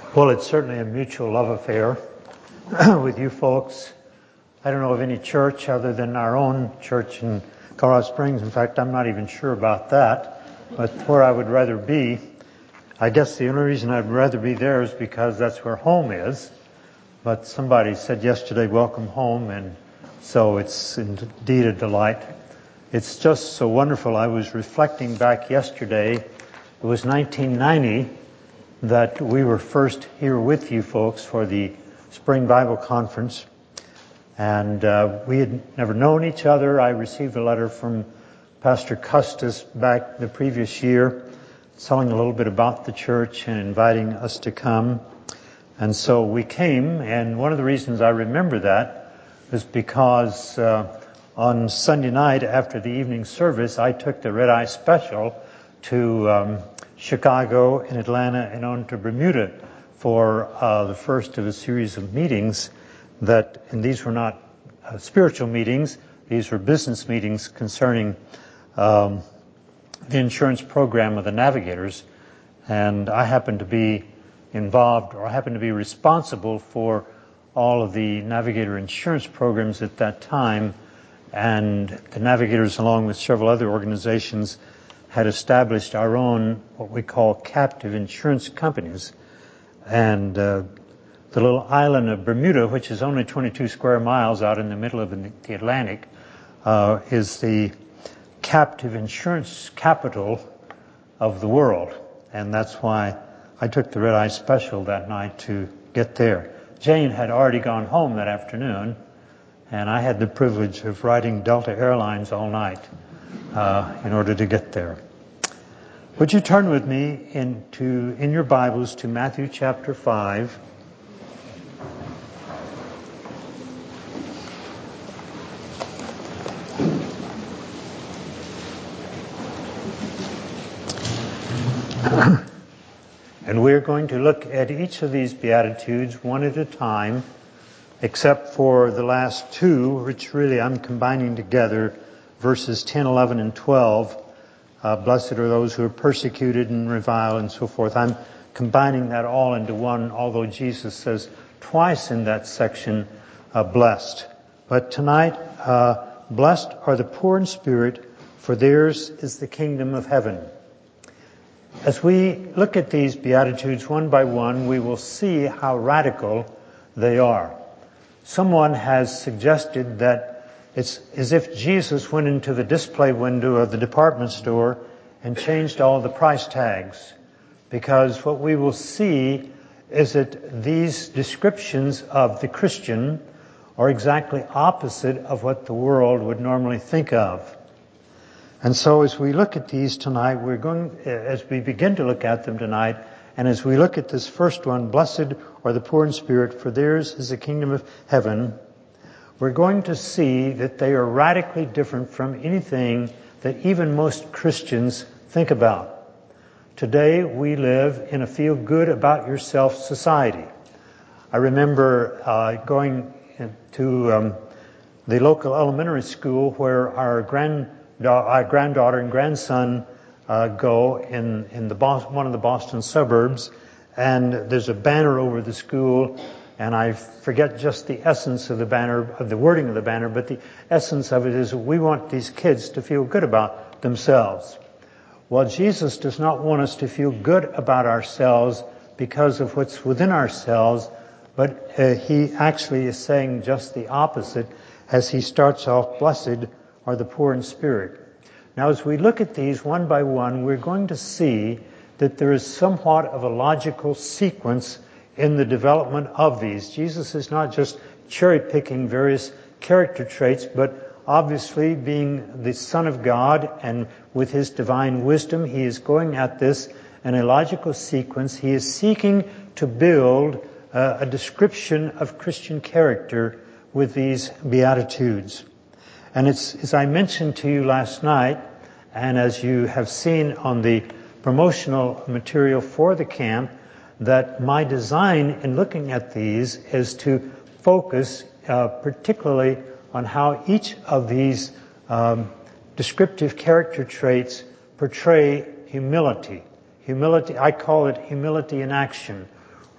Well, it's certainly a mutual love affair with you folks. I don't know of any church other than our own church in Colorado Springs. In fact, I'm not even sure about that. But where I would rather be, I guess the only reason I'd rather be there is because that's where home is. But somebody said yesterday, welcome home, and so it's indeed a delight. It's just so wonderful. I was reflecting back yesterday. It was 1990 that we were first here with you folks for the Spring Bible Conference. And we had never known each other. I received a letter from Pastor Custis back the previous year telling a little bit about the church and inviting us to come. And so we came, and one of the reasons I remember that is because on Sunday night after the evening service, I took the Red Eye Special to Chicago and Atlanta and on to Bermuda for the first of a series of meetings and these were not spiritual meetings, these were business meetings concerning the insurance program of the Navigators. And I happened to be involved, or I happened to be responsible for all of the Navigator insurance programs at that time. And the Navigators, along with several other organizations, had established our own, what we call captive insurance companies. And the little island of Bermuda, which is only 22 square miles out in the middle of the Atlantic, is the captive insurance capital of the world. And that's why I took the Red Eye Special that night to get there. Jane had already gone home that afternoon, and I had the privilege of riding Delta Airlines all night in order to get there. Would you turn with me in your Bibles to Matthew chapter 5. And we're going to look at each of these Beatitudes one at a time, except for the last two, which really I'm combining together, verses 10, 11, and 12. Blessed are those who are persecuted and reviled and so forth. I'm combining that all into one, although Jesus says twice in that section, blessed. But tonight, blessed are the poor in spirit, for theirs is the kingdom of heaven. As we look at these Beatitudes one by one, we will see how radical they are. Someone has suggested that it's as if Jesus went into the display window of the department store and changed all the price tags. Because what we will see is that these descriptions of the Christian are exactly opposite of what the world would normally think of. And so as we look at these tonight, as we begin to look at them tonight, and as we look at this first one, blessed are the poor in spirit, for theirs is the kingdom of heaven, we're going to see that they are radically different from anything that even most Christians think about. Today, we live in a feel-good-about-yourself society. I remember going to the local elementary school where our granddaughter and grandson go in one of the Boston suburbs, and there's a banner over the school, and I forget just the essence of the banner, of the wording of the banner, but the essence of it is we want these kids to feel good about themselves. Well, Jesus does not want us to feel good about ourselves because of what's within ourselves, but he actually is saying just the opposite as he starts off, blessed are the poor in spirit. Now, as we look at these one by one, we're going to see that there is somewhat of a logical sequence in the development of these. Jesus is not just cherry-picking various character traits, but obviously being the Son of God and with his divine wisdom, he is going at this in a logical sequence. He is seeking to build a description of Christian character with these Beatitudes. And it's, as I mentioned to you last night, and as you have seen on the promotional material for the camp, that my design in looking at these is to focus particularly on how each of these descriptive character traits portray humility. Humility, I call it humility in action,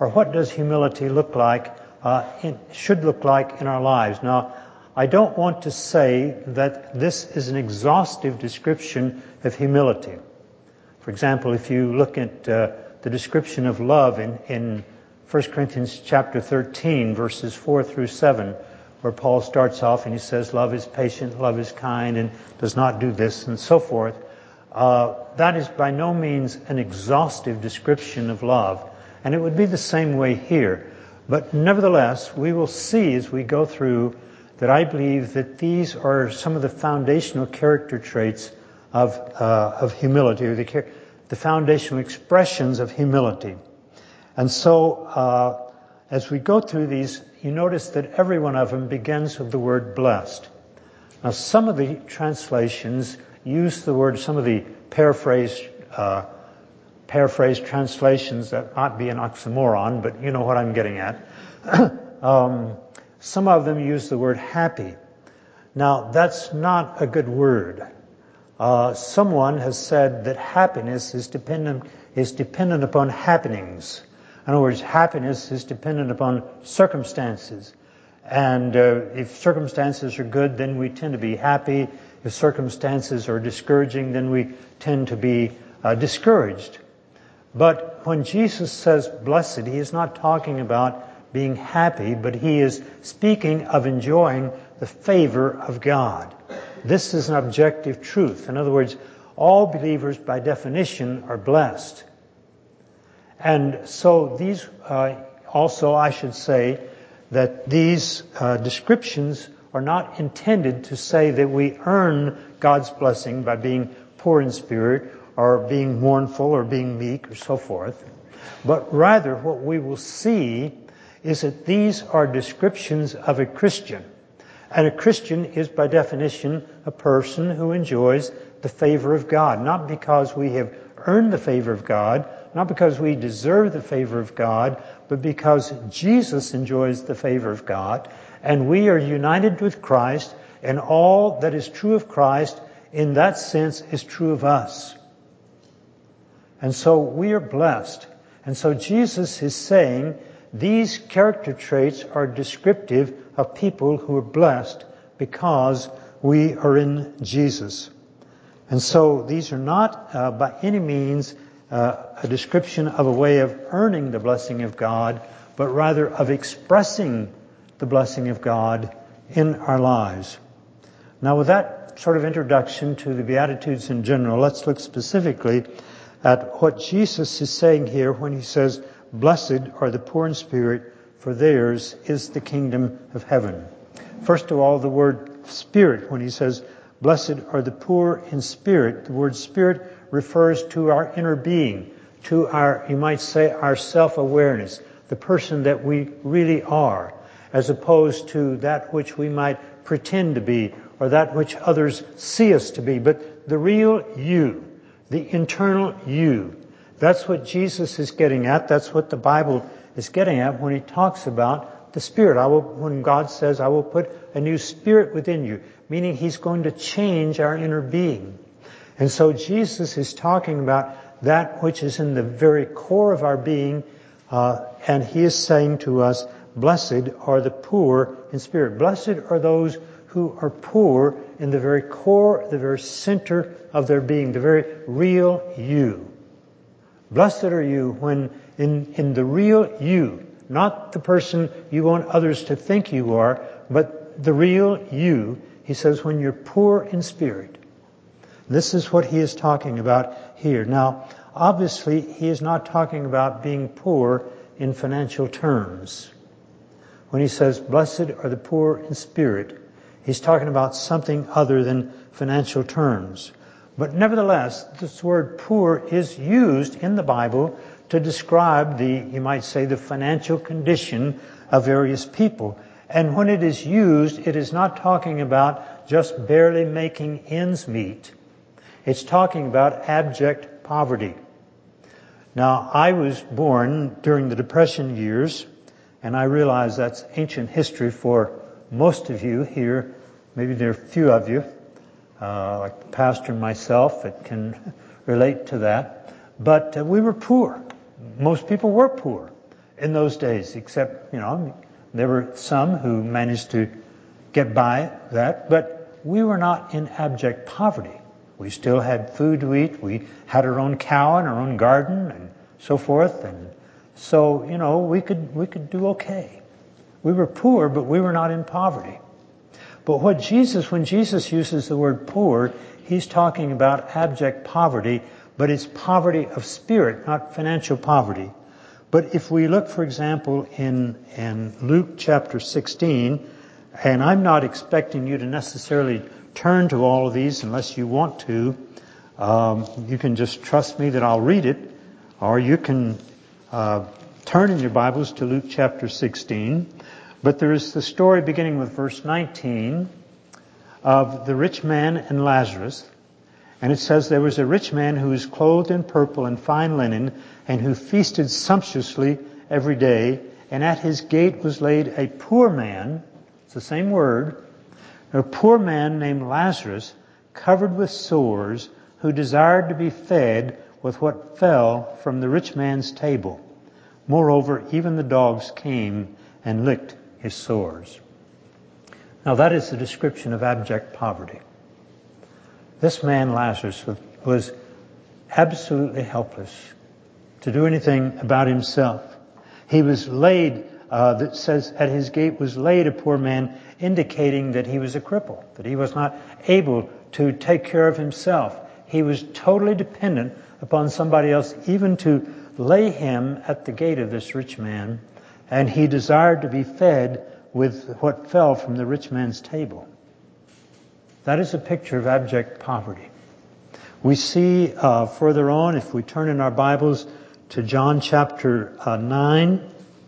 or what does humility look like, should look like in our lives. Now, I don't want to say that this is an exhaustive description of humility. For example, if you look at the description of love in 1 Corinthians chapter 13, verses 4 through 7, where Paul starts off and he says, love is patient, love is kind, and does not do this, and so forth. That is by no means an exhaustive description of love. And it would be the same way here. But nevertheless, we will see as we go through that I believe that these are some of the foundational character traits of humility, or the foundational expressions of humility. And so, as we go through these, you notice that every one of them begins with the word blessed. Now, some of the translations use the word, some of the paraphrased translations, that might be an oxymoron, but you know what I'm getting at. Some of them use the word happy. Now, that's not a good word. Someone has said that happiness is dependent upon happenings. In other words, happiness is dependent upon circumstances. And if circumstances are good, then we tend to be happy. If circumstances are discouraging, then we tend to be discouraged. But when Jesus says blessed, he is not talking about being happy, but he is speaking of enjoying the favor of God. This is an objective truth. In other words, all believers by definition are blessed. And so these, also I should say that these descriptions are not intended to say that we earn God's blessing by being poor in spirit or being mournful or being meek or so forth. But rather what we will see is that these are descriptions of a Christian. And a Christian is by definition a person who enjoys the favor of God, not because we have earned the favor of God, not because we deserve the favor of God, but because Jesus enjoys the favor of God, and we are united with Christ, and all that is true of Christ in that sense is true of us. And so we are blessed. And so Jesus is saying these character traits are descriptive of people who are blessed because we are in Jesus. And so these are not by any means a description of a way of earning the blessing of God, but rather of expressing the blessing of God in our lives. Now, with that sort of introduction to the Beatitudes in general, let's look specifically at what Jesus is saying here when he says, blessed are the poor in spirit, for theirs is the kingdom of heaven. First of all, the word spirit, when he says, blessed are the poor in spirit, the word spirit refers to our inner being, to our, you might say, our self-awareness, the person that we really are, as opposed to that which we might pretend to be, or that which others see us to be. But the real you, the internal you, that's what Jesus is getting at. That's what the Bible is getting at when he talks about the Spirit. When God says, I will put a new spirit within you, meaning he's going to change our inner being. And so Jesus is talking about that which is in the very core of our being, and he is saying to us, blessed are the poor in spirit. Blessed are those who are poor in the very core, the very center of their being, the very real you. Blessed are you when in the real you, not the person you want others to think you are, but the real you, he says, when you're poor in spirit. This is what he is talking about here. Now, obviously, he is not talking about being poor in financial terms. When he says, blessed are the poor in spirit, he's talking about something other than financial terms. But nevertheless, this word poor is used in the Bible to describe you might say, the financial condition of various people. And when it is used, it is not talking about just barely making ends meet. It's talking about abject poverty. Now, I was born during the Depression years, and I realize that's ancient history for most of you here. Maybe there are a few of you, like the pastor and myself, that can relate to that. But we were poor. Most people were poor. in those days, except, there were some who managed to get by that, but we were not in abject poverty. We still had food to eat. We had our own cow and our own garden and so forth. And so, we could do okay. We were poor, but we were not in poverty. But when Jesus uses the word poor, he's talking about abject poverty, but it's poverty of spirit, not financial poverty. But if we look, for example, in Luke chapter 16, and I'm not expecting you to necessarily turn to all of these unless you want to. You can just trust me that I'll read it, or you can turn in your Bibles to Luke chapter 16. But there is the story beginning with verse 19 of the rich man and Lazarus. And it says, there was a rich man who was clothed in purple and fine linen, and who feasted sumptuously every day. And at his gate was laid a poor man, it's the same word, a poor man named Lazarus, covered with sores, who desired to be fed with what fell from the rich man's table. Moreover, even the dogs came and licked his sores. Now that is the description of abject poverty. This man, Lazarus, was absolutely helpless to do anything about himself. He was laid, that says at his gate was laid a poor man, indicating that he was a cripple, that he was not able to take care of himself. He was totally dependent upon somebody else, even to lay him at the gate of this rich man, and he desired to be fed with what fell from the rich man's table. That is a picture of abject poverty. We see further on, if we turn in our Bibles to John chapter 9,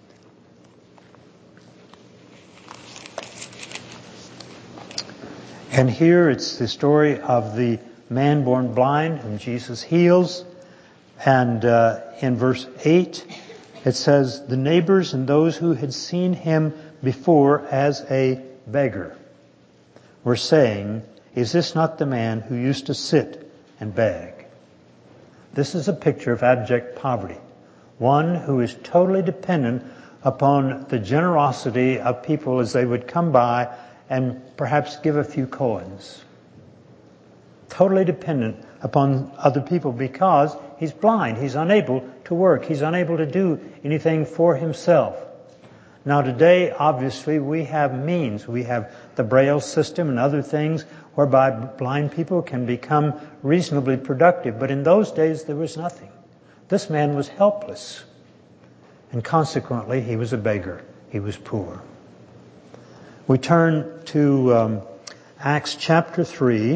and here it's the story of the man born blind whom Jesus heals. And in verse 8, it says, the neighbors and those who had seen him before as a beggar were saying, is this not the man who used to sit and beg? This is a picture of abject poverty. One who is totally dependent upon the generosity of people as they would come by and perhaps give a few coins. Totally dependent upon other people because he's blind. He's unable to work. He's unable to do anything for himself. Now today, obviously, we have means. We have the Braille system and other things whereby blind people can become reasonably productive. But in those days, there was nothing. This man was helpless. And consequently, he was a beggar. He was poor. We turn to Acts chapter 3.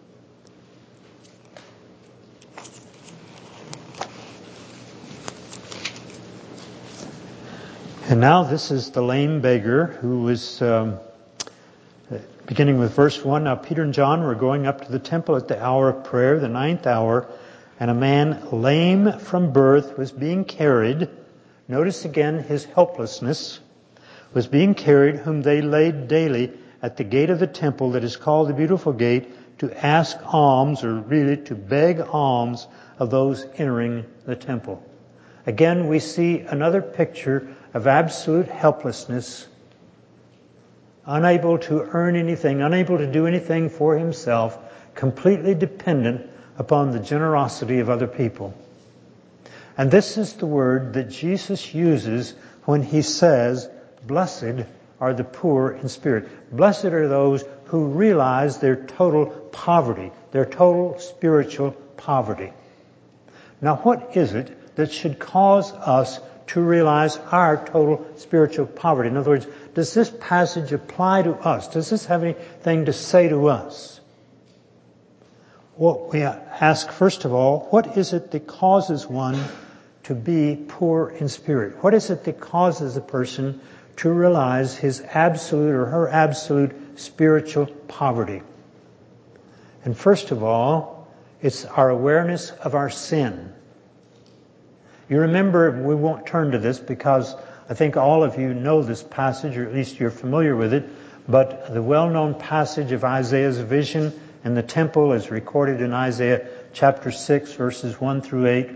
And now this is the lame beggar who was, beginning with verse 1, now Peter and John were going up to the temple at the hour of prayer, the 9th hour, and a man lame from birth was being carried. Notice again his helplessness. Was being carried, whom they laid daily at the gate of the temple that is called the Beautiful Gate, to ask alms, or really to beg alms of those entering the temple. Again, we see another picture of absolute helplessness, unable to earn anything, unable to do anything for himself, completely dependent upon the generosity of other people. And this is the word that Jesus uses when he says, blessed are the poor in spirit. Blessed are those who realize their total poverty, their total spiritual poverty. Now, what is it that should cause us to realize our total spiritual poverty? In other words, does this passage apply to us? Does this have anything to say to us? Well, we ask, first of all, what is it that causes one to be poor in spirit? What is it that causes a person to realize his absolute or her absolute spiritual poverty? And first of all, it's our awareness of our sin. You remember, we won't turn to this because I think all of you know this passage, or at least you're familiar with it, but the well-known passage of Isaiah's vision in the temple is recorded in Isaiah chapter 6, verses 1 through 8.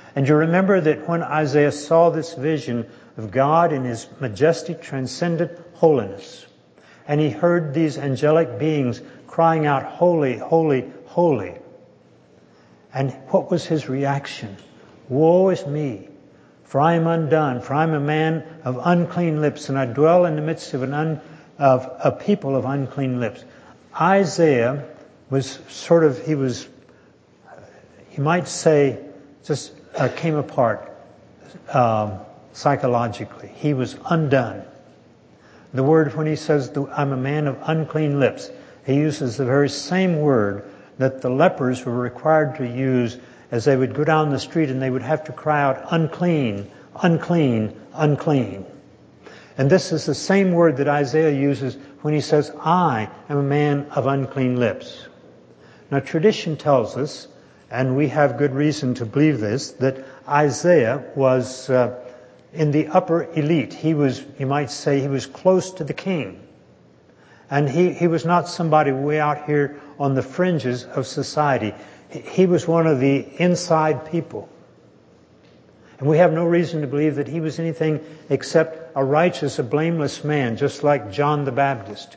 And you remember that when Isaiah saw this vision of God in His majestic, transcendent holiness, and he heard these angelic beings crying out, "Holy, holy, holy." And what was his reaction? "Woe is me, for I am undone, for I am a man of unclean lips, and I dwell in the midst of a people of unclean lips." Isaiah was you might say, just came apart psychologically. He was undone. The word, when he says, "I'm a man of unclean lips," he uses the very same word that the lepers were required to use as they would go down the street and they would have to cry out, "Unclean, unclean, unclean." And this is the same word that Isaiah uses when he says, "I am a man of unclean lips." Now, tradition tells us, and we have good reason to believe this, that Isaiah was in the upper elite. He was, you might say, he was close to the king. And he was not somebody way out here on the fringes of society. He was one of the inside people. And we have no reason to believe that he was anything except a righteous, a blameless man, just like John the Baptist.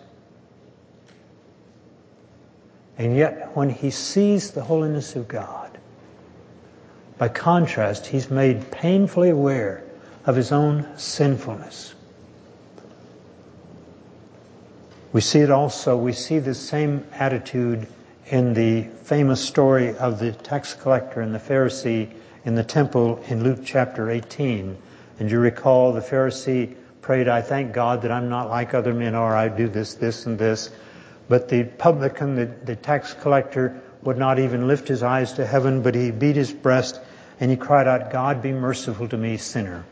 And yet, when he sees the holiness of God, by contrast, he's made painfully aware of his own sinfulness. We see the same attitude in the famous story of the tax collector and the Pharisee in the temple in Luke chapter 18. And you recall the Pharisee prayed, "I thank God that I'm not like other men are. I do this, this, and this." But the publican, the tax collector, would not even lift his eyes to heaven, but he beat his breast and he cried out, "God, be merciful to me, sinner."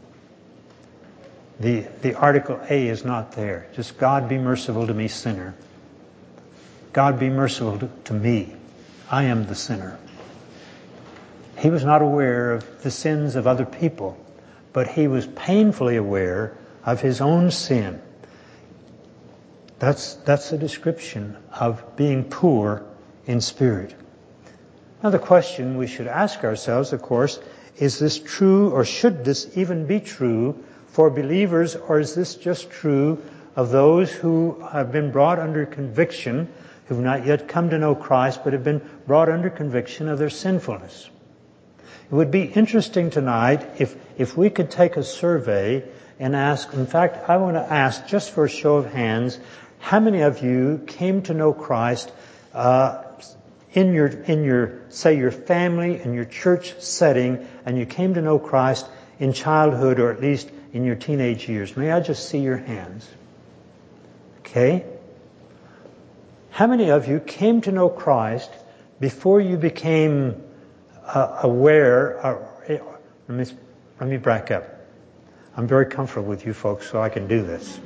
The article A is not there. Just, "God, be merciful to me, sinner." God, be merciful to me. I am the sinner. He was not aware of the sins of other people, but he was painfully aware of his own sin. That's a description of being poor in spirit. Now the question we should ask ourselves, of course, is this true, or should this even be true for believers, or is this just true of those who have been brought under conviction, who have not yet come to know Christ, but have been brought under conviction of their sinfulness? It would be interesting tonight if we could take a survey and ask, in fact, I want to ask, just for a show of hands, how many of you came to know Christ in your say your family, in your church setting, and you came to know Christ in childhood, or at least in your teenage years? May I just see your hands? Okay. How many of you came to know Christ before you became aware? Let me back up. I'm very comfortable with you folks, so I can do this.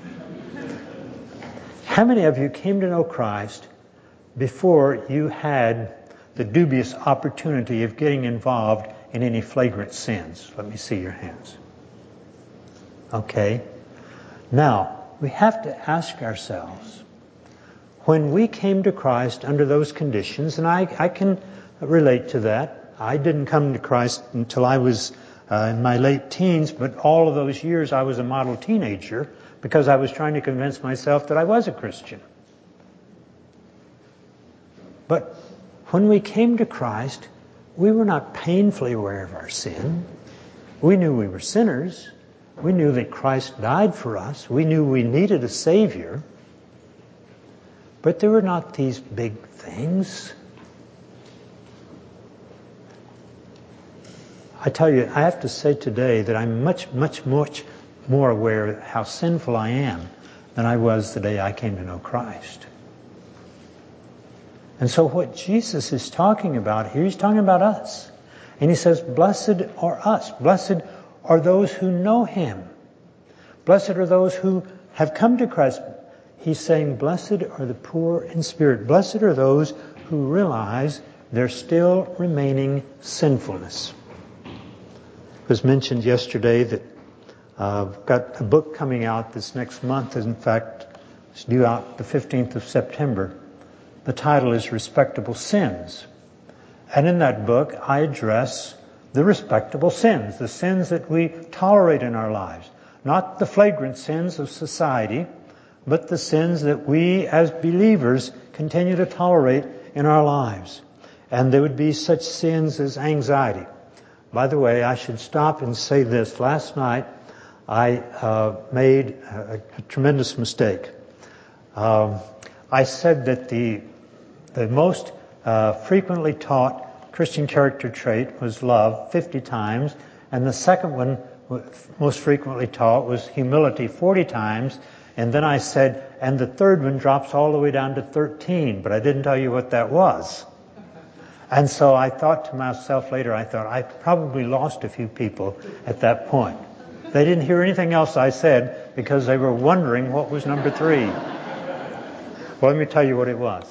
How many of you came to know Christ before you had the dubious opportunity of getting involved in any flagrant sins? Let me see your hands. Okay. Now, we have to ask ourselves, when we came to Christ under those conditions, and I can relate to that. I didn't come to Christ until I was in my late teens, but all of those years I was a model teenager because I was trying to convince myself that I was a Christian. But when we came to Christ, we were not painfully aware of our sin. We knew we were sinners. We knew that Christ died for us. We knew we needed a Savior. But there were not these big things. I tell you, I have to say today that I'm much more aware of how sinful I am than I was the day I came to know Christ. And so what Jesus is talking about here, he's talking about us. And he says, blessed are us. Blessed are those who know Him. Blessed are those who have come to Christ. He's saying, blessed are the poor in spirit. Blessed are those who realize their still remaining sinfulness. It was mentioned yesterday that I've got a book coming out this next month. In fact, it's due out the 15th of September. The title is Respectable Sins. And in that book, I address the respectable sins, the sins that we tolerate in our lives. Not the flagrant sins of society, but the sins that we as believers continue to tolerate in our lives. And there would be such sins as anxiety. By the way, I should stop and say this. Last night, I made a tremendous mistake. I said that the most frequently taught Christian character trait was love 50 times, and the second one most frequently taught was humility 40 times, and then I said, and the third one drops all the way down to 13, but I didn't tell you what that was. And so I thought to myself later, I probably lost a few people at that point. They didn't hear anything else I said because they were wondering what was number 3. Well, let me tell you what it was.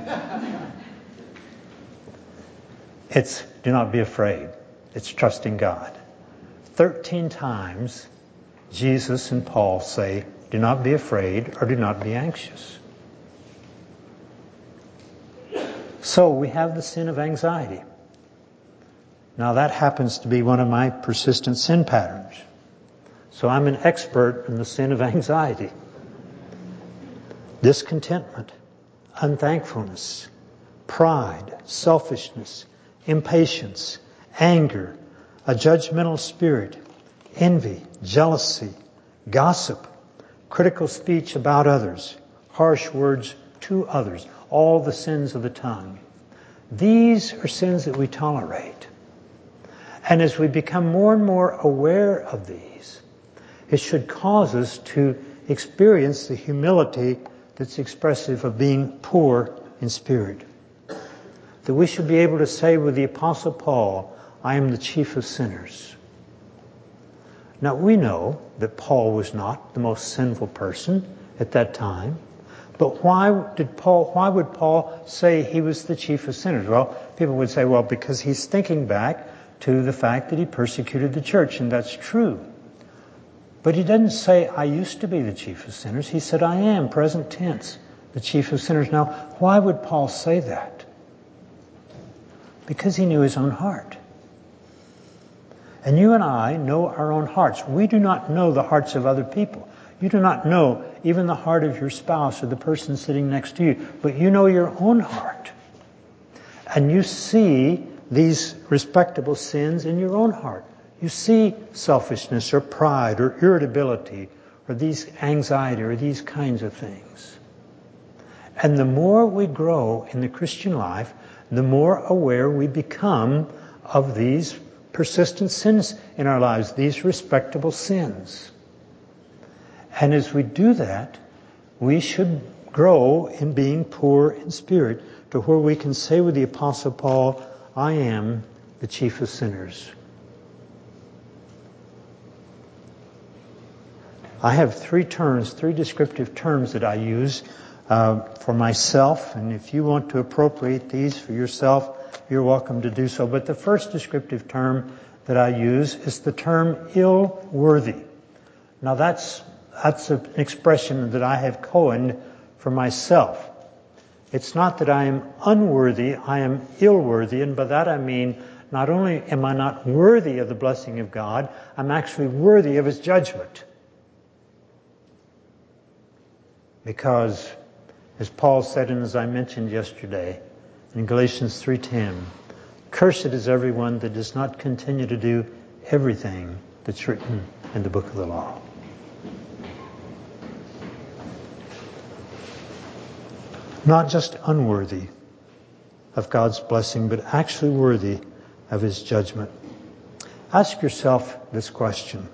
It's do not be afraid. It's trusting God. 13 times Jesus and Paul say, do not be afraid or do not be anxious. So we have the sin of anxiety. Now that happens to be one of my persistent sin patterns. So I'm an expert in the sin of anxiety. Discontentment, unthankfulness, pride, selfishness, impatience, anger, a judgmental spirit, envy, jealousy, gossip, critical speech about others, harsh words to others, all the sins of the tongue. These are sins that we tolerate. And as we become more and more aware of these, it should cause us to experience the humility that's expressive of being poor in spirit. That we should be able to say with the Apostle Paul, I am the chief of sinners. Now we know that Paul was not the most sinful person at that time. But why would Paul say he was the chief of sinners? Well, people would say, well, because he's thinking back to the fact that he persecuted the church, and that's true. But he doesn't say, I used to be the chief of sinners. He said, I am, present tense, the chief of sinners. Now, why would Paul say that? Because he knew his own heart. And you and I know our own hearts. We do not know the hearts of other people. You do not know even the heart of your spouse or the person sitting next to you, but you know your own heart. And you see these respectable sins in your own heart. You see selfishness or pride or irritability or these anxiety or these kinds of things. And the more we grow in the Christian life, the more aware we become of these persistent sins in our lives, these respectable sins. And as we do that, we should grow in being poor in spirit to where we can say with the Apostle Paul, I am the chief of sinners. I have 3 descriptive terms that I use for myself, and if you want to appropriate these for yourself, you're welcome to do so. But the first descriptive term that I use is the term ill-worthy. Now that's an expression that I have coined for myself. It's not that I am unworthy, I am ill-worthy, and by that I mean not only am I not worthy of the blessing of God, I'm actually worthy of His judgment. Because, as Paul said, and as I mentioned yesterday, in Galatians 3:10, cursed is everyone that does not continue to do everything that's written in the book of the law. Not just unworthy of God's blessing, but actually worthy of His judgment. Ask yourself this question.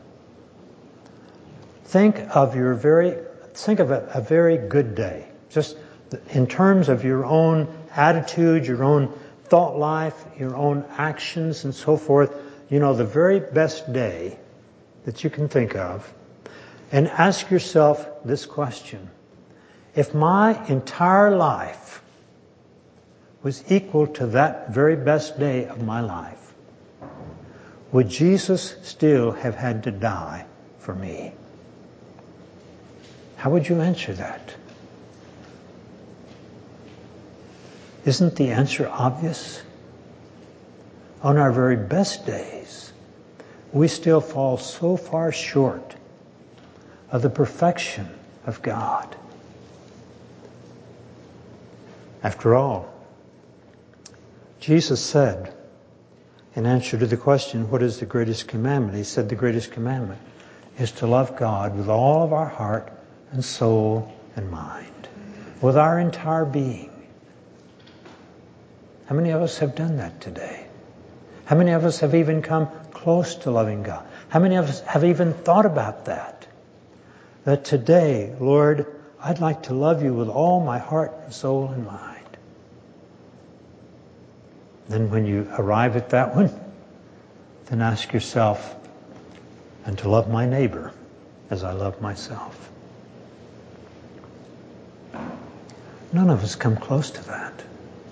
Think of a very good day. Just in terms of your own attitude, your own thought life, your own actions and so forth. The very best day that you can think of. And ask yourself this question. If my entire life was equal to that very best day of my life, would Jesus still have had to die for me? How would you answer that? Isn't the answer obvious? on our very best days, we still fall so far short of the perfection of God. After all, Jesus said, in answer to the question, what is the greatest commandment? He said the greatest commandment is to love God with all of our heart and soul and mind, with our entire being. How many of us have done that today? How many of us have even come close to loving God? How many of us have even thought about that? That today, Lord, I'd like to love you with all my heart and soul and mind. Then when you arrive at that one, then ask yourself, and to love my neighbor as I love myself. None of us come close to that.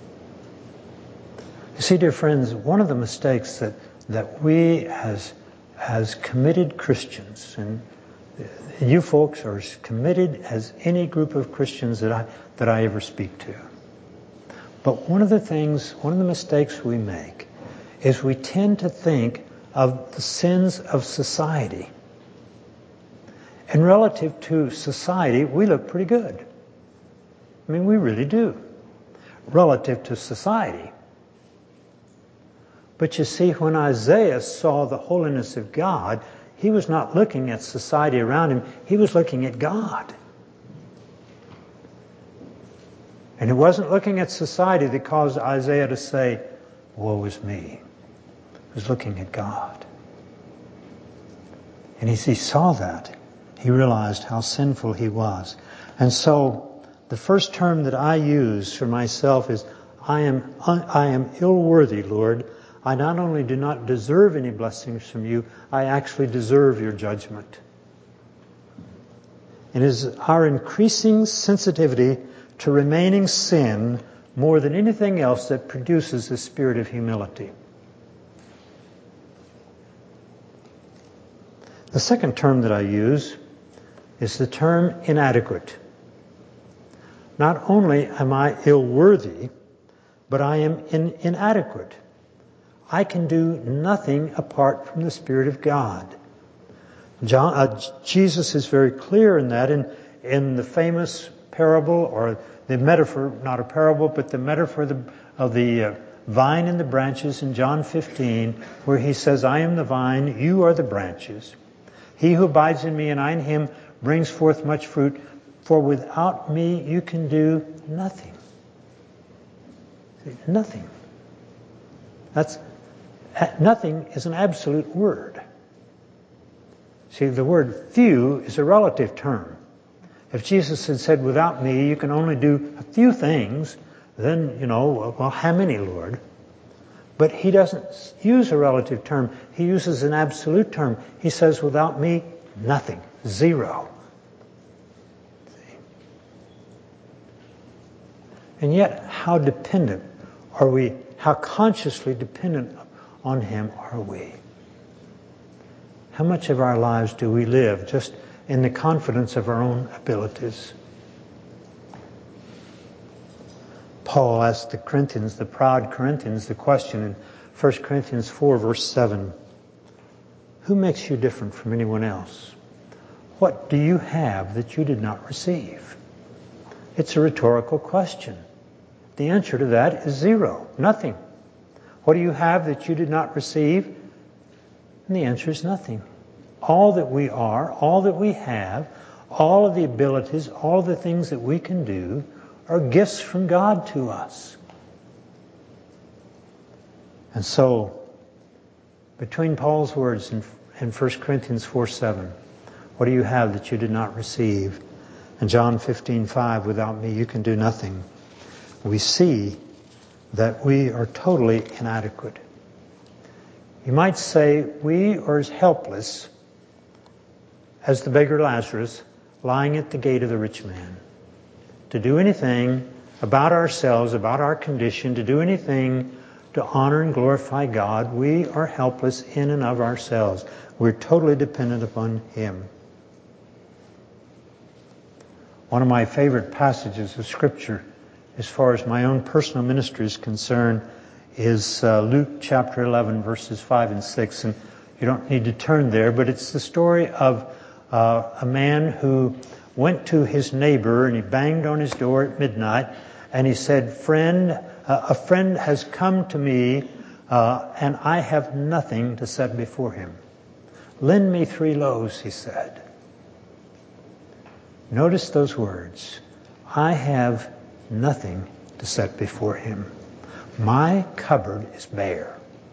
You see, dear friends, one of the mistakes that we as committed Christians, and you folks are as committed as any group of Christians that I ever speak to. But one of the mistakes we make is we tend to think of the sins of society. And relative to society, we look pretty good. I mean, we really do. Relative to society. But you see, when Isaiah saw the holiness of God, he was not looking at society around him. He was looking at God. And it wasn't looking at society that caused Isaiah to say, woe is me. He was looking at God. And as he saw that, he realized how sinful he was. And so, the first term that I use for myself is, I am ill-worthy, Lord. I not only do not deserve any blessings from you, I actually deserve your judgment. It is our increasing sensitivity to remaining sin more than anything else that produces the spirit of humility. The second term that I use is the term inadequate. Not only am I ill-worthy, but I am inadequate. I can do nothing apart from the Spirit of God. Jesus is very clear in that in the famous parable, or the metaphor, not a parable, but the metaphor of the vine and the branches in John 15, where he says, I am the vine, you are the branches. He who abides in me and I in him brings forth much fruit, for without me you can do nothing. Nothing. Nothing is an absolute word. See, the word few is a relative term. If Jesus had said, without me, you can only do a few things, then, well, how many, Lord? But he doesn't use a relative term. He uses an absolute term. He says, without me, nothing. Zero. See? And yet, how dependent are we? How consciously dependent on him are we? How much of our lives do we live just in the confidence of our own abilities? Paul asked the Corinthians, the proud Corinthians, the question in 1 Corinthians 4, verse 7. Who makes you different from anyone else? What do you have that you did not receive? It's a rhetorical question. The answer to that is zero, nothing. What do you have that you did not receive? And the answer is nothing. All that we are, all that we have, all of the abilities, all the things that we can do are gifts from God to us. And so, between Paul's words in 1 Corinthians 4:7, what do you have that you did not receive? And John 15:5, without me you can do nothing. We see that we are totally inadequate. You might say we are as helpless as the beggar Lazarus lying at the gate of the rich man. To do anything about ourselves, about our condition, to do anything to honor and glorify God, we are helpless in and of ourselves. We're totally dependent upon him. One of my favorite passages of Scripture, as far as my own personal ministry is concerned, is Luke chapter 11, verses 5 and 6. And you don't need to turn there, but it's the story of a man who went to his neighbor and he banged on his door at midnight and he said, "Friend, a friend has come to me and I have nothing to set before him. Lend me 3 loaves, he said." Notice those words. I have nothing to set before him. My cupboard is bare.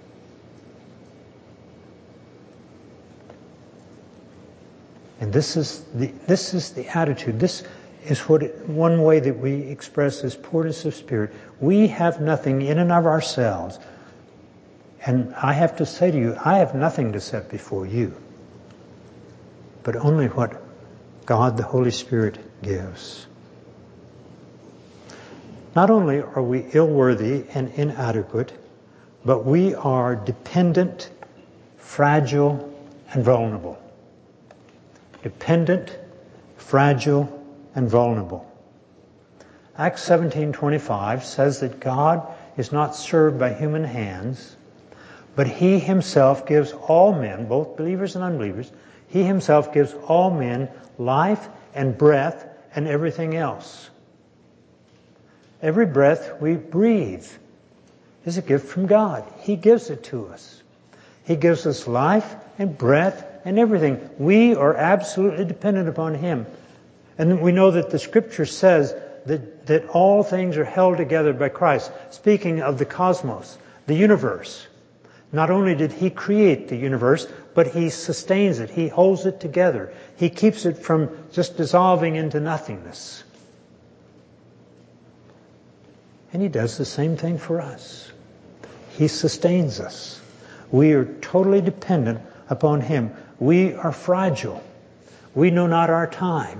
And this is the attitude. This is one way that we express this poorness of spirit. We have nothing in and of ourselves. And I have to say to you, I have nothing to set before you, but only what God the Holy Spirit gives. Not only are we ill-worthy and inadequate, but we are dependent, fragile, and vulnerable. Dependent, fragile, and vulnerable. Acts 17:25 says that God is not served by human hands, but He Himself gives all men, both believers and unbelievers, He Himself gives all men life and breath and everything else. Every breath we breathe is a gift from God. He gives it to us. He gives us life and breath and everything. We are absolutely dependent upon Him. And we know that the Scripture says that all things are held together by Christ. Speaking of the cosmos, the universe. Not only did He create the universe, but He sustains it. He holds it together. He keeps it from just dissolving into nothingness. And He does the same thing for us. He sustains us. We are totally dependent upon Him. We are fragile. We know not our time.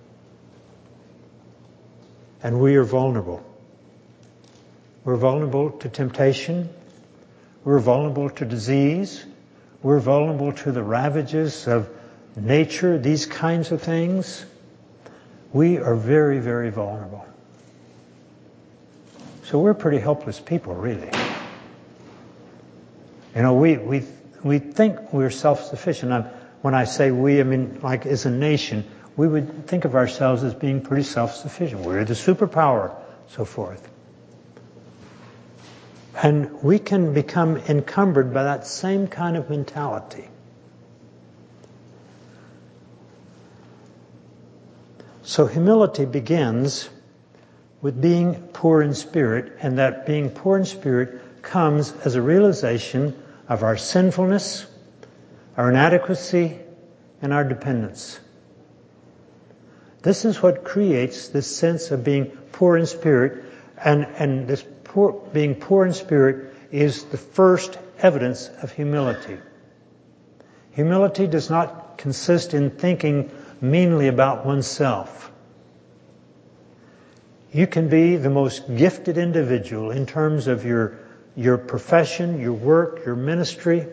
And we are vulnerable. We're vulnerable to temptation. We're vulnerable to disease. We're vulnerable to the ravages of nature, these kinds of things. We are very, very vulnerable. So we're pretty helpless people, really. You know, we think we're self-sufficient. When I say we, I mean like as a nation, we would think of ourselves as being pretty self-sufficient. We're the superpower, so forth. And we can become encumbered by that same kind of mentality. So humility begins with being poor in spirit, and that being poor in spirit comes as a realization of our sinfulness, our inadequacy, and our dependence. This is what creates this sense of being poor in spirit, and this being poor in spirit is the first evidence of humility. Humility does not consist in thinking meanly about oneself. You can be the most gifted individual in terms of your profession, your work, your ministry,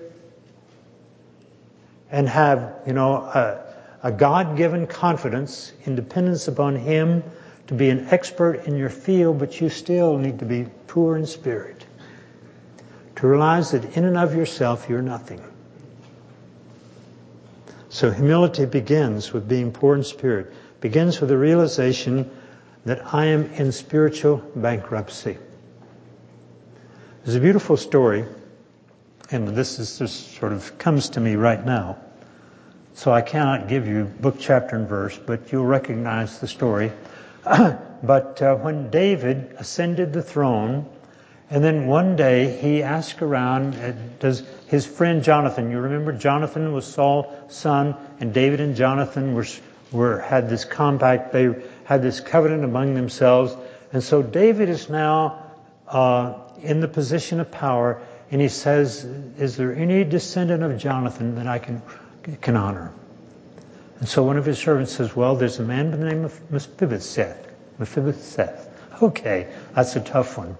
and have, a God-given confidence in dependence upon Him to be an expert in your field, but you still need to be poor in spirit. To realize that in and of yourself, you're nothing. So humility begins with being poor in spirit. Begins with the realization that I am in spiritual bankruptcy. There's a beautiful story, and this is just sort of comes to me right now. So I cannot give you book, chapter, and verse, but you'll recognize the story. But when David ascended the throne, and then one day he asked around, does his friend Jonathan, you remember Jonathan was Saul's son, and David and Jonathan had this compact, they had this covenant among themselves. And so David is now in the position of power, and he says, is there any descendant of Jonathan that I can honor? And so one of his servants says, well, there's a man by the name of Mephibosheth. Okay, that's a tough one.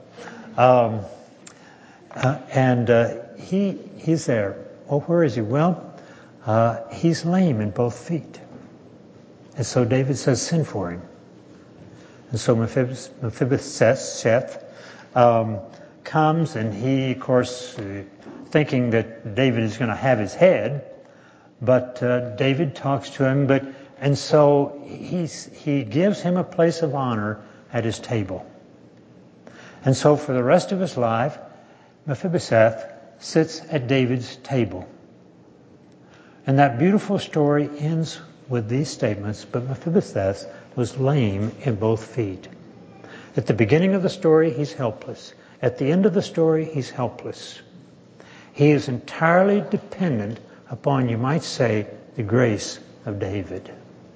He's there. Oh, where is he? Well, he's lame in both feet. And so David says, send for him. And so Mephibosheth comes, and he, of course, thinking that David is going to have his head, but David talks to him, and so he gives him a place of honor at his table. And so for the rest of his life, Mephibosheth sits at David's table. And that beautiful story ends with these statements, but Mephibosheth was lame in both feet. At the beginning of the story, he's helpless. At the end of the story, he's helpless. He is entirely dependent upon, you might say, the grace of David.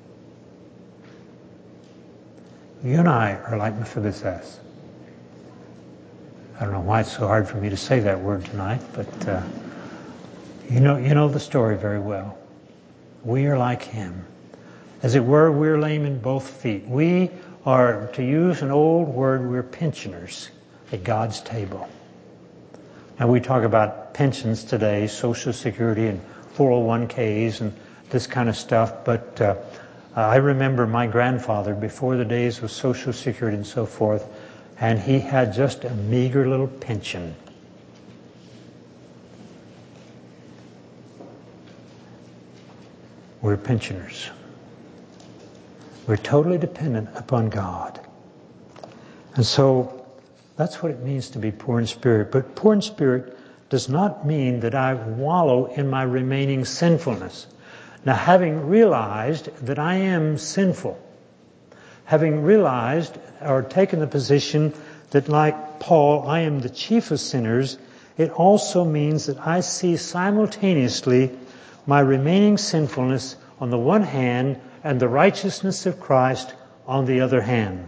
You and I are like Mephibosheth. I don't know why it's so hard for me to say that word tonight, but you know the story very well. We are like him. As it were, we're lame in both feet. We are, to use an old word, we're pensioners at God's table. Now we talk about pensions today, Social Security and 401ks and this kind of stuff, but I remember my grandfather before the days of Social Security and so forth, and he had just a meager little pension. We're pensioners. We're totally dependent upon God. And so that's what it means to be poor in spirit. But poor in spirit does not mean that I wallow in my remaining sinfulness. Now, having realized that I am sinful, having realized or taken the position that, like Paul, I am the chief of sinners, it also means that I see simultaneously my remaining sinfulness on the one hand and the righteousness of Christ on the other hand.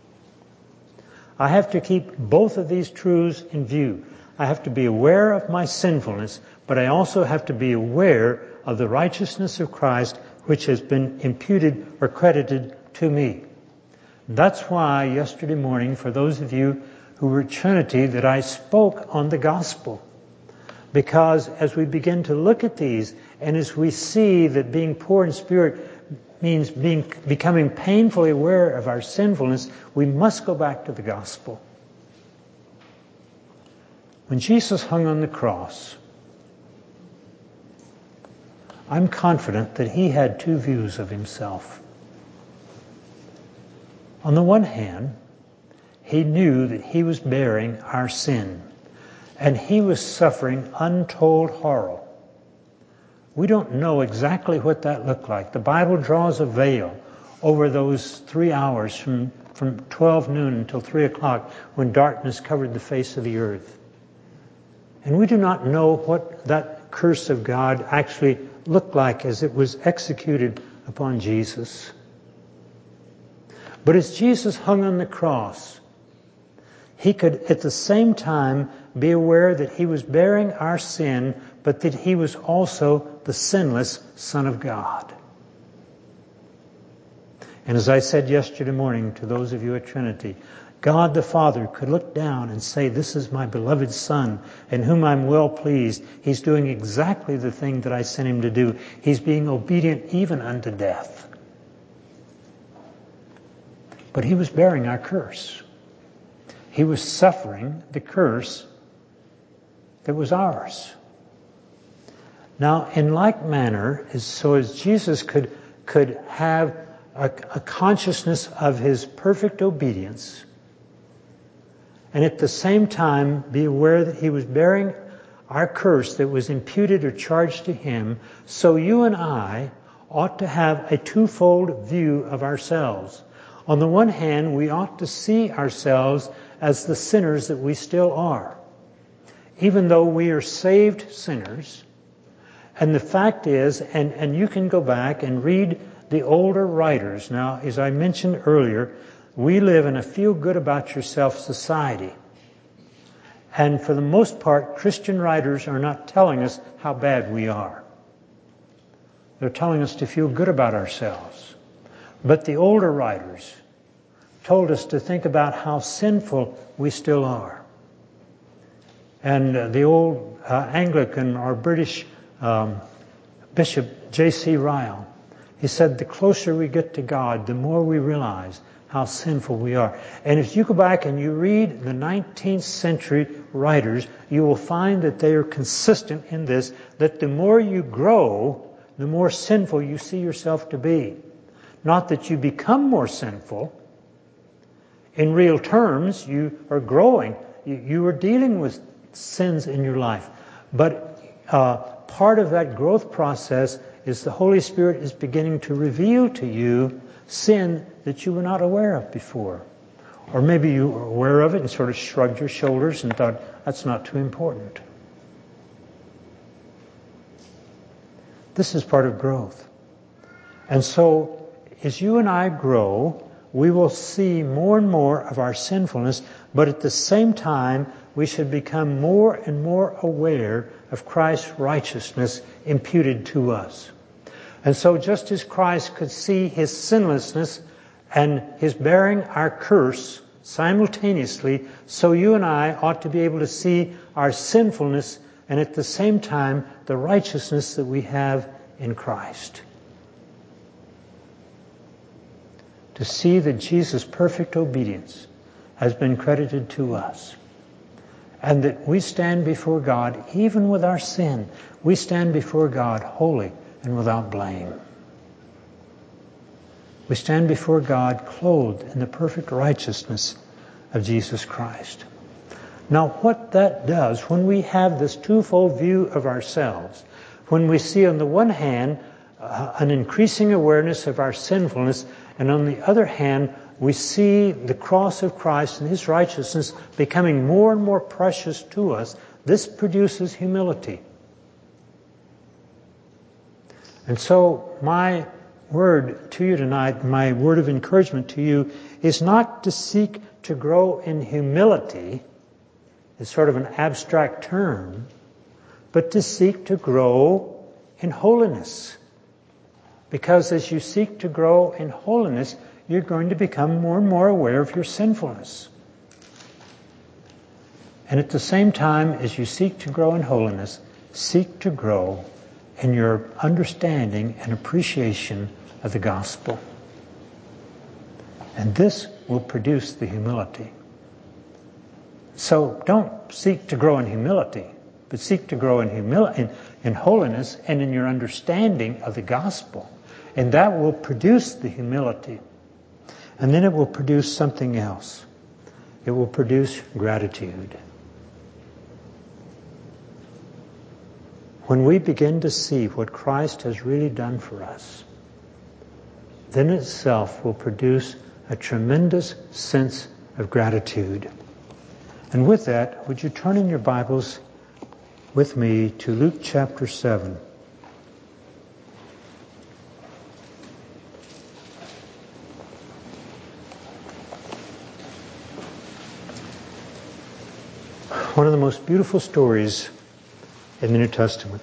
I have to keep both of these truths in view. I have to be aware of my sinfulness, but I also have to be aware of the righteousness of Christ which has been imputed or credited to me. That's why yesterday morning, for those of you who were at Trinity, that I spoke on the gospel. Because as we begin to look at these, and as we see that being poor in spirit means becoming painfully aware of our sinfulness, we must go back to the gospel. When Jesus hung on the cross, I'm confident that he had two views of himself. On the one hand, he knew that he was bearing our sin, and he was suffering untold horror. We don't know exactly what that looked like. The Bible draws a veil over those 3 hours from 12 noon until 3 o'clock when darkness covered the face of the earth. And we do not know what that curse of God actually looked like as it was executed upon Jesus. But as Jesus hung on the cross, he could at the same time be aware that he was bearing our sin, but that he was also the sinless Son of God. And as I said yesterday morning to those of you at Trinity, God the Father could look down and say, this is my beloved Son, in whom I'm well pleased. He's doing exactly the thing that I sent him to do. He's being obedient even unto death. But he was bearing our curse. He was suffering the curse that was ours. Now, in like manner, as Jesus could have a consciousness of his perfect obedience, and at the same time be aware that he was bearing our curse that was imputed or charged to him, so you and I ought to have a twofold view of ourselves. On the one hand, we ought to see ourselves as the sinners that we still are, even though we are saved sinners. And the fact is, and you can go back and read the older writers. Now, as I mentioned earlier, we live in a feel-good-about-yourself society. And for the most part, Christian writers are not telling us how bad we are. They're telling us to feel good about ourselves. But the older writers told us to think about how sinful we still are. And the old Anglican or British Bishop J.C. Ryle, he said, the closer we get to God, the more we realize how sinful we are. And if you go back and you read the 19th century writers, you will find that they are consistent in this, that the more you grow, the more sinful you see yourself to be. Not that you become more sinful. In real terms, you are growing. You are dealing with sins in your life. But part of that growth process is the Holy Spirit is beginning to reveal to you sin that you were not aware of before. Or maybe you were aware of it and sort of shrugged your shoulders and thought, that's not too important. This is part of growth. And so, as you and I grow, we will see more and more of our sinfulness, but at the same time, we should become more and more aware of Christ's righteousness imputed to us. And so just as Christ could see His sinlessness and His bearing our curse simultaneously, so you and I ought to be able to see our sinfulness and at the same time the righteousness that we have in Christ. To see that Jesus' perfect obedience has been credited to us. And that we stand before God, even with our sin, we stand before God holy and without blame. We stand before God clothed in the perfect righteousness of Jesus Christ. Now what that does, when we have this twofold view of ourselves, when we see on the one hand an increasing awareness of our sinfulness, and on the other hand, we see the cross of Christ and His righteousness becoming more and more precious to us, this produces humility. And so my word to you tonight, my word of encouragement to you, is not to seek to grow in humility, it's sort of an abstract term, but to seek to grow in holiness. Because as you seek to grow in holiness, you're going to become more and more aware of your sinfulness. And at the same time, as you seek to grow in holiness, seek to grow in your understanding and appreciation of the gospel. And this will produce the humility. So don't seek to grow in humility, but seek to grow in holiness and in your understanding of the gospel. And that will produce the humility. And then it will produce something else. It will produce gratitude. When we begin to see what Christ has really done for us, then itself will produce a tremendous sense of gratitude. And with that, would you turn in your Bibles with me to Luke chapter 7. One of the most beautiful stories in the New Testament.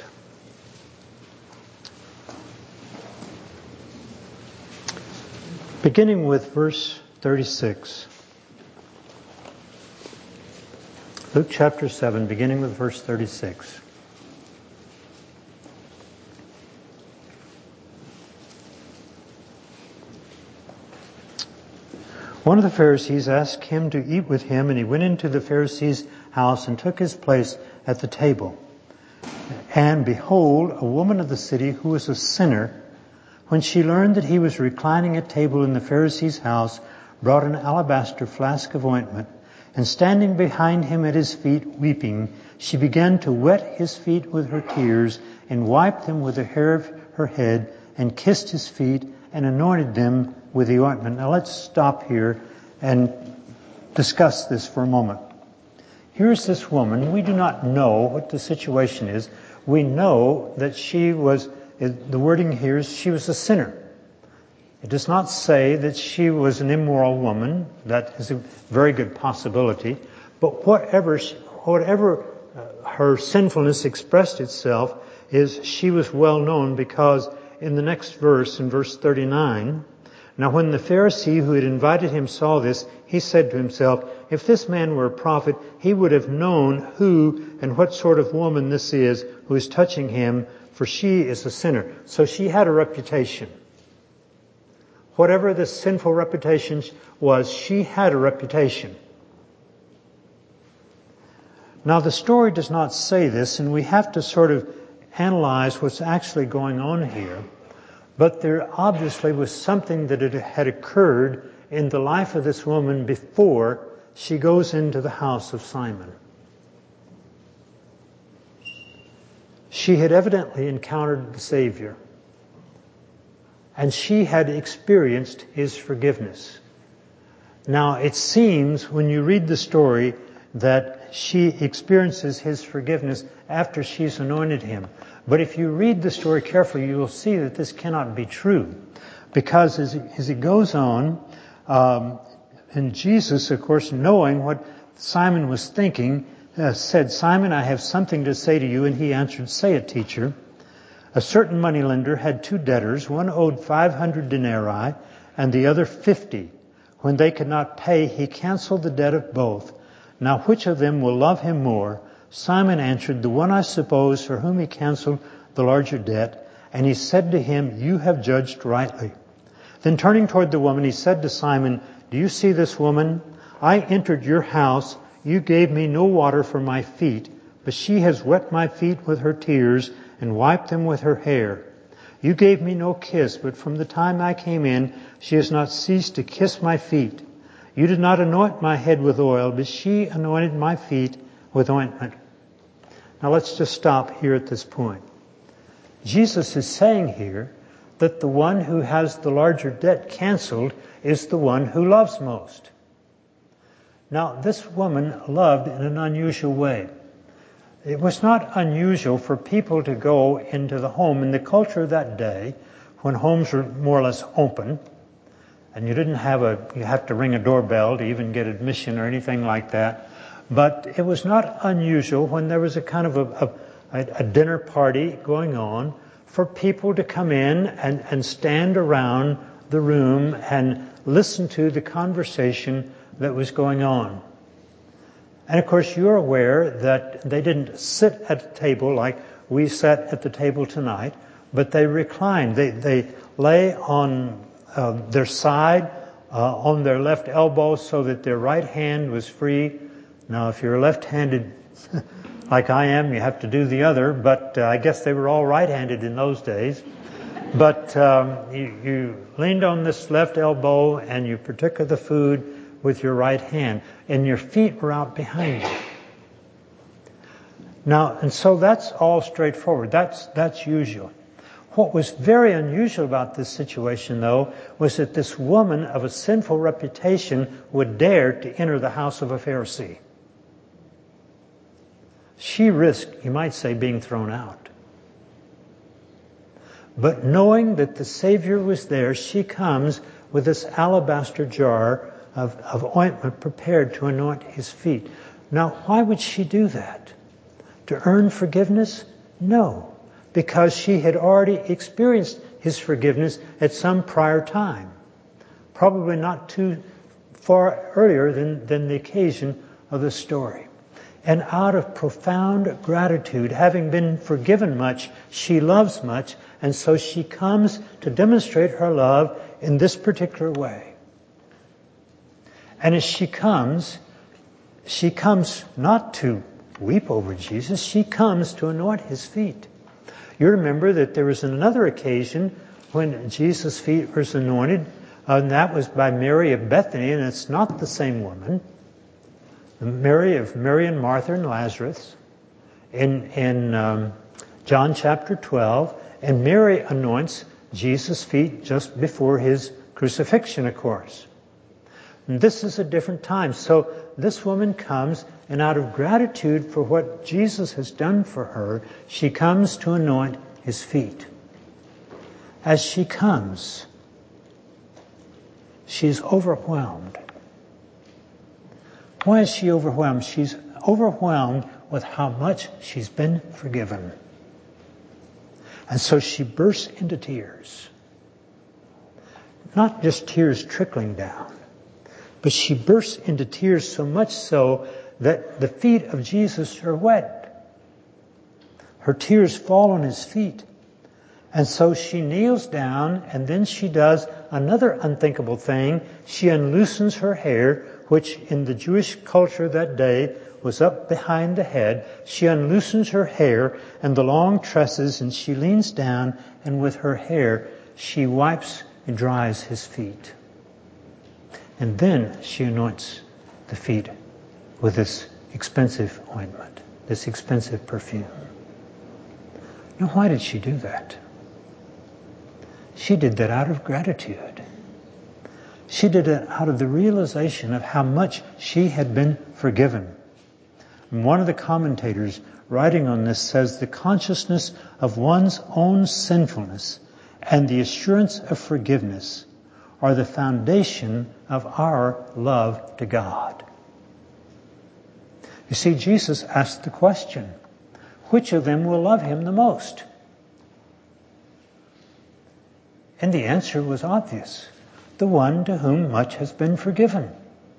Beginning with verse 36. Luke chapter 7, beginning with verse 36. One of the Pharisees asked him to eat with him, and he went into the Pharisee's house and took his place at the table. And behold, a woman of the city who was a sinner, when she learned that he was reclining at table in the Pharisee's house, brought an alabaster flask of ointment, and standing behind him at his feet weeping, she began to wet his feet with her tears, and wiped them with the hair of her head, and kissed his feet, and anointed them with the ointment. Now let's stop here and discuss this for a moment. Here's this woman. We do not know what the situation is. We know that she was, the wording here is she was a sinner. It does not say that she was an immoral woman. That is a very good possibility. But whatever her sinfulness expressed itself, is she was well known, because in the next verse, in verse 39, now when the Pharisee who had invited him saw this, he said to himself, if this man were a prophet, he would have known who and what sort of woman this is who is touching him, for she is a sinner. So she had a reputation. whatever the sinful reputation was, she had a reputation. Now the story does not say this, and we have to sort of analyze what's actually going on here. But there obviously was something that had occurred in the life of this woman before she goes into the house of Simon. She had evidently encountered the Savior, and she had experienced His forgiveness. Now it seems when you read the story that she experiences His forgiveness after she's anointed Him. But if you read the story carefully, you will see that this cannot be true. Because as it goes on, and Jesus, of course, knowing what Simon was thinking, said, "Simon, I have something to say to you." And he answered, "Say it, teacher." A certain moneylender had 2 debtors. One owed 500 denarii and the other 50. When they could not pay, he canceled the debt of both. Now which of them will love him more? Simon answered, "The one, I suppose, for whom he canceled the larger debt." And he said to him, "You have judged rightly." Then turning toward the woman, he said to Simon, "Do you see this woman? I entered your house. You gave me no water for my feet, but she has wet my feet with her tears and wiped them with her hair. You gave me no kiss, but from the time I came in, she has not ceased to kiss my feet. You did not anoint my head with oil, but she anointed my feet with ointment." Now let's just stop here at this point. Jesus is saying here that the one who has the larger debt canceled is the one who loves most. Now, this woman loved in an unusual way. It was not unusual for people to go into the home. In the culture of that day, when homes were more or less open, and you have to ring a doorbell to even get admission or anything like that. But it was not unusual when there was a kind of a dinner party going on for people to come in and stand around the room and listen to the conversation that was going on. And of course you're aware that they didn't sit at a table like we sat at the table tonight, but they reclined. They lay on their side, on their left elbow, so that their right hand was free. Now if you're left-handed like I am, you have to do the other, but I guess they were all right-handed in those days. But you leaned on this left elbow and you partook of the food with your right hand, and your feet were out behind you. Now, and so that's all straightforward. That's usual. What was very unusual about this situation, though, was that this woman of a sinful reputation would dare to enter the house of a Pharisee. She risked, you might say, being thrown out. But knowing that the Savior was there, she comes with this alabaster jar of ointment prepared to anoint His feet. Now, why would she do that? To earn forgiveness? No, because she had already experienced His forgiveness at some prior time. Probably not too far earlier than the occasion of the story. And out of profound gratitude, having been forgiven much, she loves much, and so she comes to demonstrate her love in this particular way. And as she comes not to weep over Jesus, she comes to anoint His feet. You remember that there was another occasion when Jesus' feet were anointed, and that was by Mary of Bethany, and it's not the same woman. Mary and Martha and Lazarus in John chapter 12, and Mary anoints Jesus' feet just before His crucifixion, of course. And this is a different time. So this woman comes, and out of gratitude for what Jesus has done for her, she comes to anoint His feet. As she comes, she's overwhelmed. Why is she overwhelmed? She's overwhelmed with how much she's been forgiven. And so she bursts into tears. Not just tears trickling down, but she bursts into tears so much so that the feet of Jesus are wet. Her tears fall on His feet. And so she kneels down, and then she does another unthinkable thing. She unloosens her hair, which in the Jewish culture that day was up behind the head. She unloosens her hair and the long tresses, and she leans down, and with her hair she wipes and dries his feet. And then she anoints the feet with this expensive ointment, this expensive perfume. Now, why did she do that? She did that out of gratitude. She did it out of the realization of how much she had been forgiven. And one of the commentators writing on this says, the consciousness of one's own sinfulness and the assurance of forgiveness are the foundation of our love to God. You see, Jesus asked the question, which of them will love him the most? And the answer was obvious. The one to whom much has been forgiven.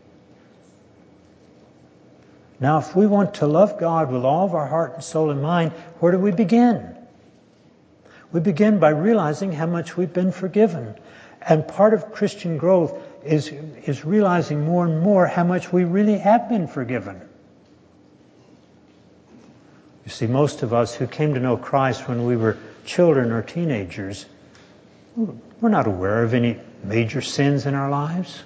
Now, if we want to love God with all of our heart and soul and mind, where do we begin? We begin by realizing how much we've been forgiven. And part of Christian growth is realizing more and more how much we really have been forgiven. You see, most of us who came to know Christ when we were children or teenagers, we're not aware of any major sins in our lives.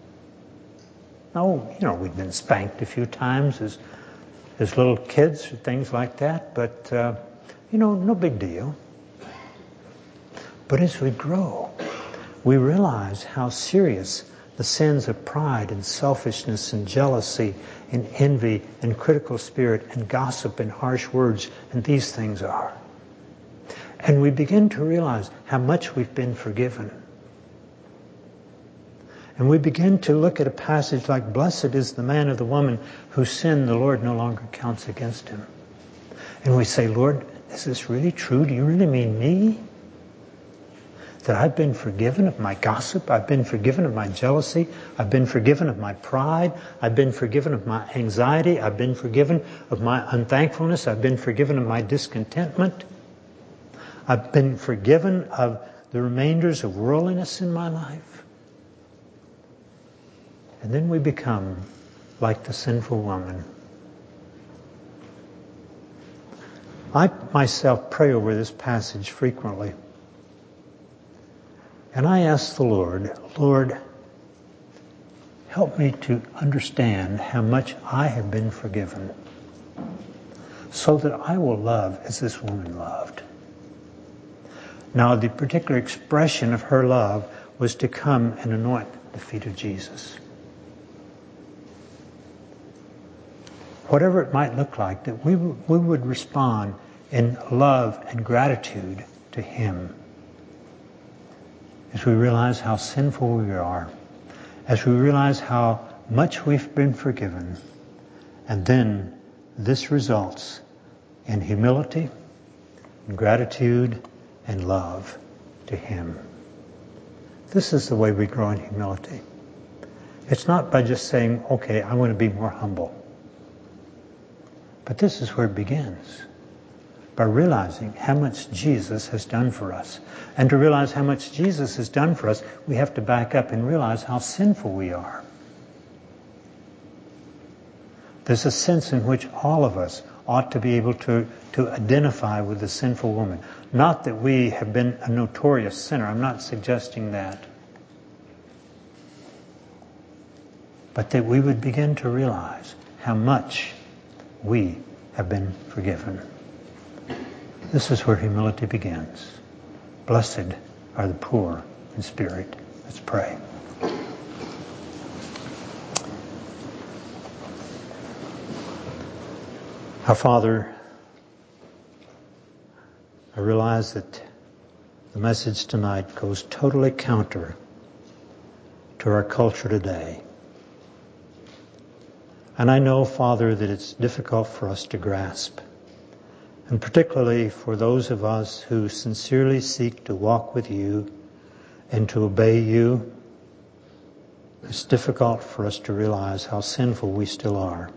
No, we've been spanked a few times as little kids or things like that, but, no big deal. But as we grow, we realize how serious the sins of pride and selfishness and jealousy and envy and critical spirit and gossip and harsh words and these things are. And we begin to realize how much we've been forgiven. And we begin to look at a passage like, blessed is the man or the woman whose sin the Lord no longer counts against him. And we say, Lord, is this really true? Do you really mean me? That I've been forgiven of my gossip, I've been forgiven of my jealousy, I've been forgiven of my pride, I've been forgiven of my anxiety, I've been forgiven of my unthankfulness, I've been forgiven of my discontentment, I've been forgiven of the remainders of worldliness in my life. And then we become like the sinful woman. I myself pray over this passage frequently. And I ask the Lord, help me to understand how much I have been forgiven so that I will love as this woman loved. Now, the particular expression of her love was to come and anoint the feet of Jesus. Whatever it might look like, that we would respond in love and gratitude to him. As we realize how sinful we are, as we realize how much we've been forgiven, and then this results in humility, and gratitude, and love to him. This is the way we grow in humility. It's not by just saying, okay, I want to be more humble. But this is where it begins. By realizing how much Jesus has done for us. And to realize how much Jesus has done for us, we have to back up and realize how sinful we are. There's a sense in which all of us ought to be able to identify with the sinful woman. Not that we have been a notorious sinner. I'm not suggesting that. But that we would begin to realize how much we have been forgiven. This is where humility begins. Blessed are the poor in spirit. Let's pray. Our Father, I realize that the message tonight goes totally counter to our culture today. And I know, Father, that it's difficult for us to grasp. And particularly for those of us who sincerely seek to walk with you and to obey you, it's difficult for us to realize how sinful we still are.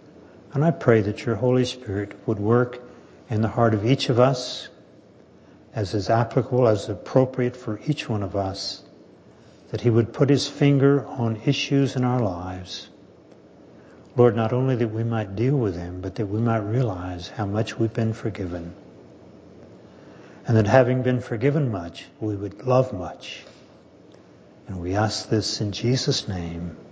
And I pray that your Holy Spirit would work in the heart of each of us as is applicable, as appropriate for each one of us, that He would put His finger on issues in our lives. Lord, not only that we might deal with them, but that we might realize how much we've been forgiven. And that having been forgiven much, we would love much. And we ask this in Jesus' name.